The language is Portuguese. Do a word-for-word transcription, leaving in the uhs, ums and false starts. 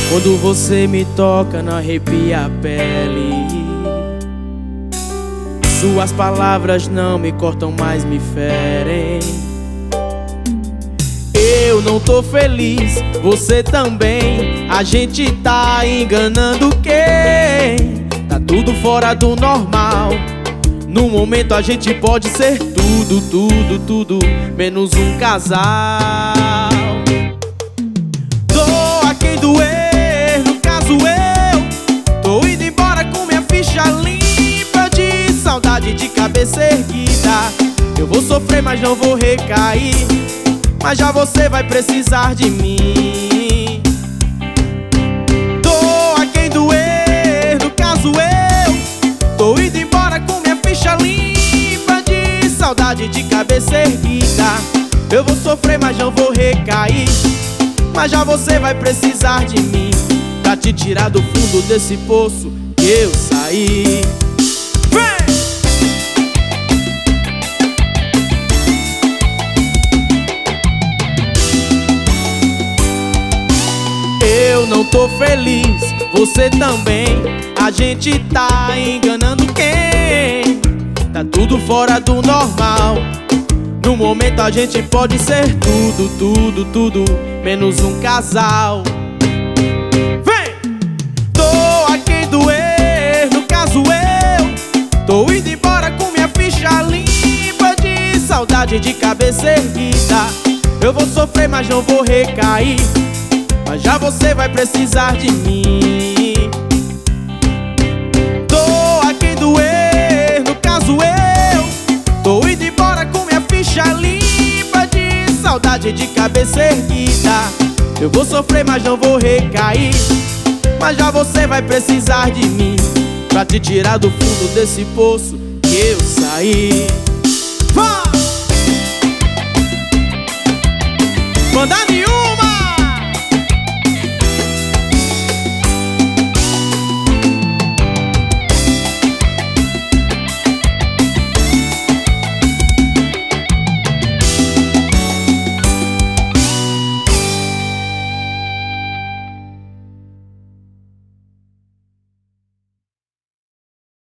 Quando você me toca, não arrepia a pele. Suas palavras não me cortam, mas me ferem. Eu não tô feliz, você também. A gente tá enganando quem? Tá tudo fora do normal. No momento a gente pode ser tudo, tudo, tudo, menos um casal. Doa quem doer, no caso eu tô indo embora com minha ficha limpa de saudade, de cabeça erguida. Eu vou sofrer, mas não vou recair, mas já você vai precisar de mim. Doa quem doer, no caso eu tô indo embora com minha ficha limpa de saudade, de cabeça erguida. Eu vou sofrer, mas não vou recair, mas já você vai precisar de mim pra te tirar do fundo desse poço que eu saí. Vem! Eu não tô feliz, você também. A gente tá enganando quem? Tá tudo fora do normal. No momento a gente pode ser tudo, tudo, tudo, menos um casal. Vem! Doa quem doer, no caso eu tô indo embora com minha ficha limpa de saudade, de cabeça erguida. Eu vou sofrer, mas não vou recair, mas já você vai precisar de mim. Doa quem doer, no caso eu tô indo embora com minha ficha limpa de saudade, de cabeça erguida. Eu vou sofrer, mas não vou recair, mas já você vai precisar de mim pra te tirar do fundo desse poço que eu saí. Vá! Manda nenhum!